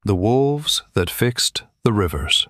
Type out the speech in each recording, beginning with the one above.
The Wolves That Fixed the Rivers.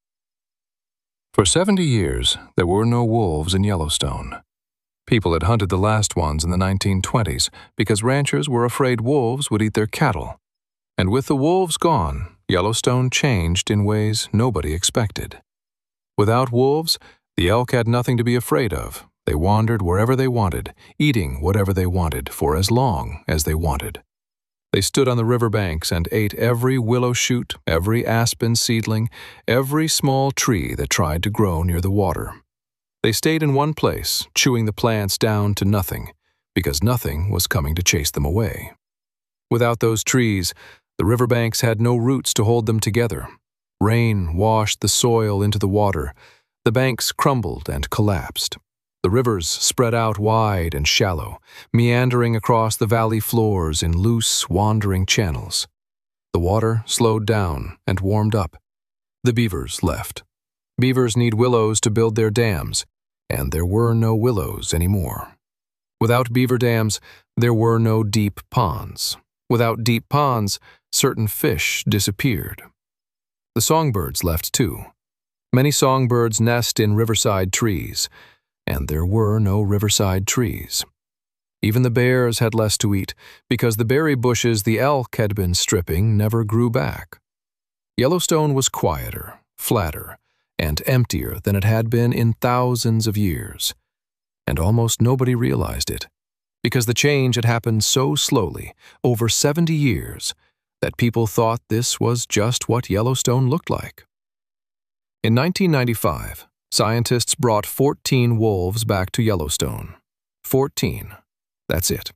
For 70 years, there were no wolves in Yellowstone. People had hunted the last ones in the 1920s because ranchers were afraid wolves would eat their cattle. And with the wolves gone, Yellowstone changed in ways nobody expected. Without wolves, the elk had nothing to be afraid of. They wandered wherever they wanted, eating whatever they wanted for as long as they wanted. They stood on the riverbanks and ate every willow shoot, every aspen seedling, every small tree that tried to grow near the water. They stayed in one place, chewing the plants down to nothing, because nothing was coming to chase them away. Without those trees, the riverbanks had no roots to hold them together. Rain washed the soil into the water. The banks crumbled and collapsed. The rivers spread out wide and shallow, meandering across the valley floors in loose, wandering channels. The water slowed down and warmed up. The beavers left. Beavers need willows to build their dams, and there were no willows anymore. Without beaver dams, there were no deep ponds. Without deep ponds, certain fish disappeared. The songbirds left too. Many songbirds nest in riverside trees, and there were no riverside trees. Even the bears had less to eat because the berry bushes the elk had been stripping never grew back. Yellowstone was quieter, flatter, and emptier than it had been in thousands of years. And almost nobody realized it, because the change had happened so slowly, over 70 years, that people thought this was just what Yellowstone looked like. In 1995, scientists brought 14 wolves back to Yellowstone. 14. That's it.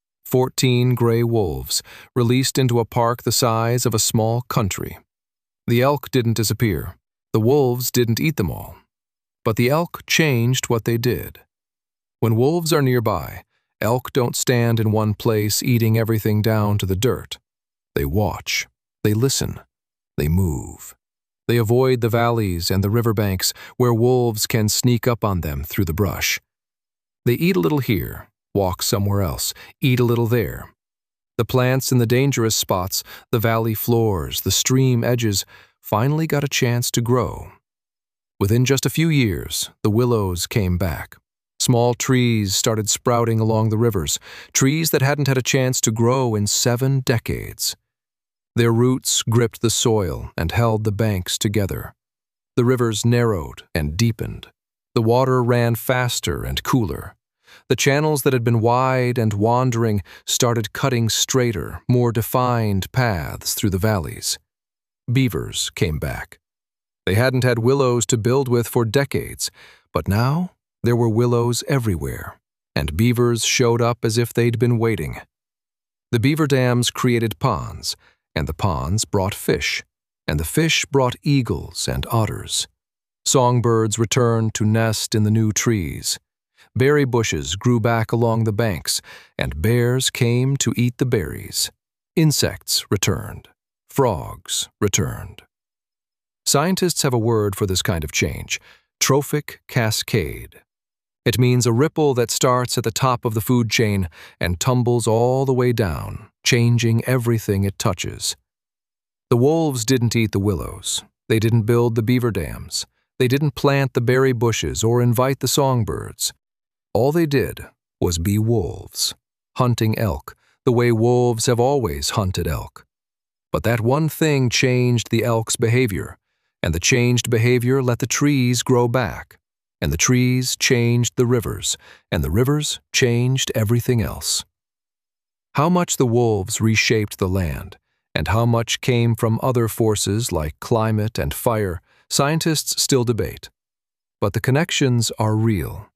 14 gray wolves released into a park the size of a small country. The elk didn't disappear. The wolves didn't eat them all. But the elk changed what they did. When wolves are nearby, elk don't stand in one place eating everything down to the dirt. They watch. They listen. They move. They avoid the valleys and the riverbanks where wolves can sneak up on them through the brush. They eat a little here, walk somewhere else, eat a little there. The plants in the dangerous spots, the valley floors, the stream edges, finally got a chance to grow. Within just a few years, the willows came back. Small trees started sprouting along the rivers, trees that hadn't had a chance to grow in 7 decades. Their roots gripped the soil and held the banks together. The rivers narrowed and deepened. The water ran faster and cooler. The channels that had been wide and wandering started cutting straighter, more defined paths through the valleys. Beavers came back. They hadn't had willows to build with for decades, but now there were willows everywhere, and beavers showed up as if they'd been waiting. The beaver dams created ponds, and the ponds brought fish, and the fish brought eagles and otters. Songbirds returned to nest in the new trees. Berry bushes grew back along the banks, and bears came to eat the berries. Insects returned. Frogs returned. Scientists have a word for this kind of change: trophic cascade. It means a ripple that starts at the top of the food chain and tumbles all the way down, changing everything it touches. The wolves didn't eat the willows. They didn't build the beaver dams. They didn't plant the berry bushes or invite the songbirds. All they did was be wolves, hunting elk the way wolves have always hunted elk. But that one thing changed the elk's behavior, and the changed behavior let the trees grow back. And the trees changed the rivers, and the rivers changed everything else. How much the wolves reshaped the land, and how much came from other forces like climate and fire, scientists still debate. But the connections are real.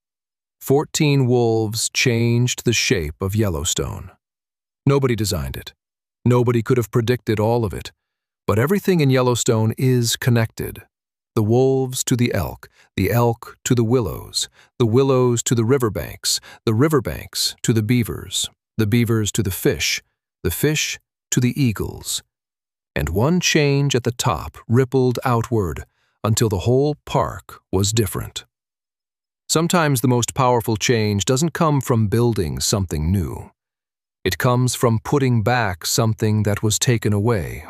14 wolves changed the shape of Yellowstone. Nobody designed it. Nobody could have predicted all of it. But everything in Yellowstone is connected. The wolves to the elk to the willows to the riverbanks to the beavers to the fish to the eagles. And one change at the top rippled outward until the whole park was different. Sometimes the most powerful change doesn't come from building something new. It comes from putting back something that was taken away